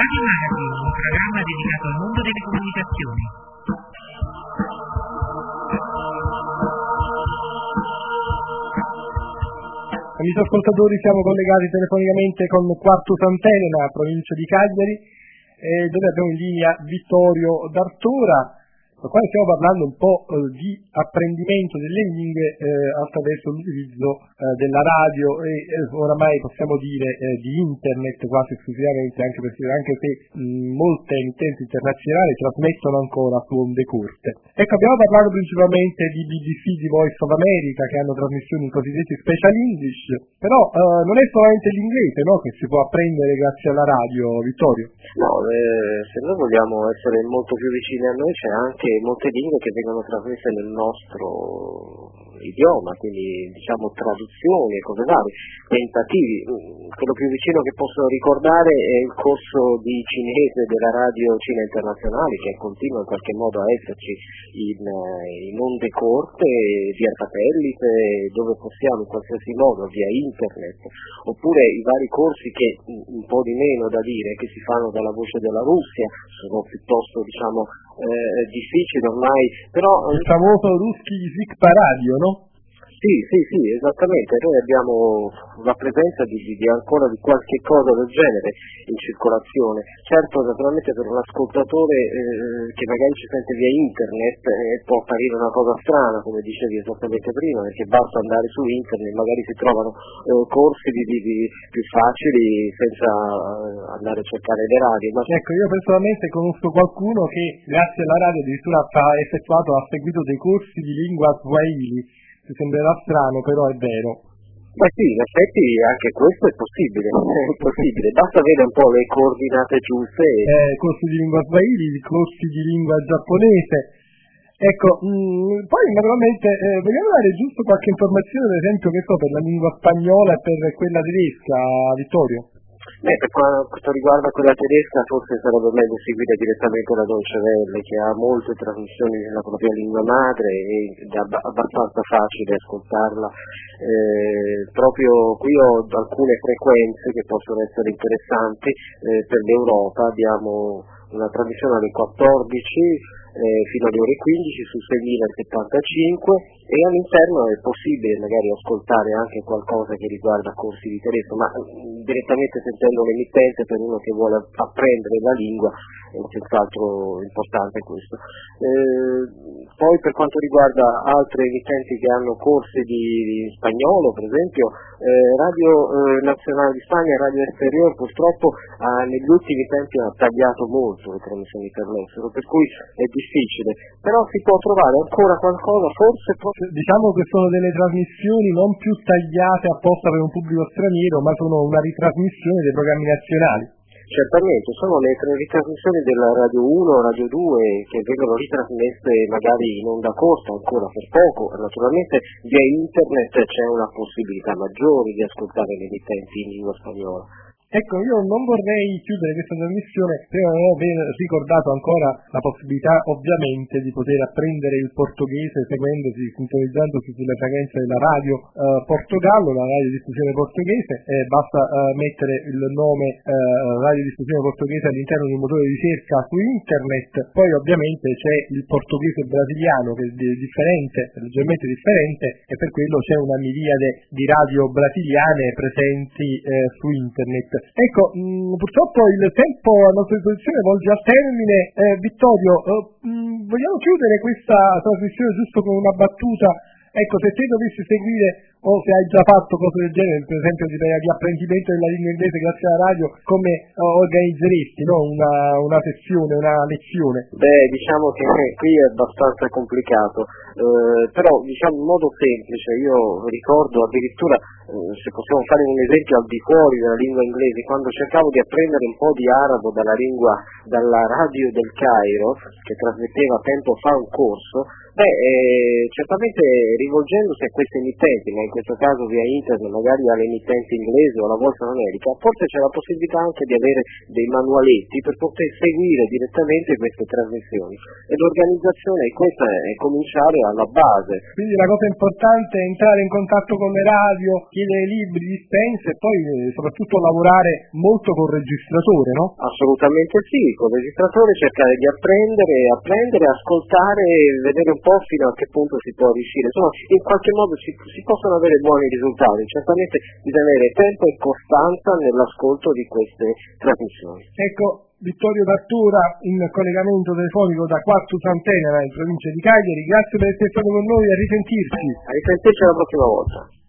Radio Magazine, un programma dedicato al mondo delle comunicazioni. Amici ascoltatori, siamo collegati telefonicamente con Quartus Antenna, provincia di Cagliari, dove abbiamo in linea Vittorio D'Artora, con il quale stiamo parlando un po' di apprendimento delle lingue attraverso l'utilizzo della radio e oramai possiamo dire di internet quasi esclusivamente, anche se molte emittenti internazionali trasmettono ancora su onde corte. Ecco, abbiamo parlato principalmente di BBC, di Voice of America, che hanno trasmissioni in cosiddetti special English, però non è solamente l'inglese, no, che si può apprendere grazie alla radio, Vittorio? No, se noi vogliamo essere molto più vicini a noi c'è anche molte lingue che vengono trasmesse nel nostro idioma, quindi diciamo traduzioni e cose varie, tentativi. Quello più vicino che posso ricordare è il corso di cinese della radio Cina Internazionale, che continua in qualche modo a esserci in onde corte, via satellite, dove possiamo in qualsiasi modo, via internet, oppure i vari corsi che un po' di meno da dire, che si fanno dalla voce della Russia, sono piuttosto difficili ormai, però il famoso Ruski Zik Radio, no? Sì, esattamente. Noi abbiamo la presenza di ancora di qualche cosa del genere in circolazione. Certo, naturalmente per un ascoltatore che magari ci sente via internet può apparire una cosa strana, come dicevi esattamente prima, perché basta andare su internet, magari si trovano corsi più facili senza andare a cercare le radio. Ma ecco, io personalmente conosco qualcuno che grazie alla radio addirittura ha seguito dei corsi di lingua swahili. Ti sembrerà strano, però è vero. Beh sì, in effetti anche questo è possibile, basta avere un po' le coordinate giuste. Corsi di lingua swahili, corsi di lingua giapponese. Ecco, poi naturalmente vogliamo dare giusto qualche informazione, ad esempio, che so, per la lingua spagnola e per quella tedesca, Vittorio? Per quanto riguarda quella tedesca forse sarebbe meglio seguire direttamente la Deutsche Welle, che ha molte trasmissioni nella propria lingua madre ed è abbastanza facile ascoltarla. Proprio qui ho alcune frequenze che possono essere interessanti. Per l'Europa abbiamo una trasmissione alle 14 fino alle ore 15 su 6075 e all'interno è possibile magari ascoltare anche qualcosa che riguarda corsi di tedesco, ma direttamente sentendo l'emittente per uno che vuole apprendere la lingua è senz'altro importante questo. Poi per quanto riguarda altre emittenti che hanno corsi di spagnolo, per esempio Radio Nazionale di Spagna e Radio Exterior purtroppo negli ultimi tempi ha tagliato molto le trasmissioni per l'estero, per cui è difficile, però si può trovare ancora qualcosa, forse diciamo che sono delle trasmissioni non più tagliate apposta per un pubblico straniero, ma sono una ritrasmissione dei programmi nazionali. Certamente, sono le ritrasmissioni della Radio 1, Radio 2 che vengono ritrasmesse magari in onda corta ancora per poco, naturalmente via internet c'è una possibilità maggiore di ascoltare le emittenti in lingua spagnola. Ecco, io non vorrei chiudere questa trasmissione prima di aver ricordato ancora la possibilità ovviamente di poter apprendere il portoghese sintonizzandosi sulle frequenze della radio Portogallo, la radiodiffusione portoghese. Basta mettere il nome radiodiffusione portoghese all'interno di un motore di ricerca su internet. Poi ovviamente c'è il portoghese brasiliano che è differente, leggermente differente, e per quello c'è una miriade di radio brasiliane presenti su internet. Ecco, purtroppo il tempo a nostra disposizione volge al termine. Vittorio, vogliamo chiudere questa trasmissione giusto con una battuta? Ecco, se te dovessi seguire o se hai già fatto cose del genere, per esempio di apprendimento della lingua inglese grazie alla radio, come organizzeresti, no? una sessione, una lezione? Diciamo che qui è abbastanza complicato, però diciamo in modo semplice. Io ricordo addirittura, se possiamo fare un esempio al di fuori della lingua inglese, quando cercavo di apprendere un po' di arabo dalla radio del Cairo, che trasmetteva tempo fa un corso, Certamente rivolgendosi a queste emittenti, ma in questo caso via internet, magari alle emittenti inglesi o alla Voice of America, forse c'è la possibilità anche di avere dei manualetti per poter seguire direttamente queste trasmissioni. E l'organizzazione questa è cominciare alla base. Quindi la cosa importante è entrare in contatto con le radio, chiedere libri, dispense e poi soprattutto lavorare molto col registratore, no? Assolutamente sì, col registratore cercare di apprendere, ascoltare e vedere un po' fino a che punto si può riuscire. Insomma, in qualche modo si possono avere buoni risultati. Certamente bisogna avere tempo e costanza nell'ascolto di queste trasmissioni. Ecco, Vittorio D'Artura in collegamento telefonico da Quartu Sant'Enera in provincia di Cagliari, grazie per essere stato con noi, a risentirci. A risentirci la prossima volta.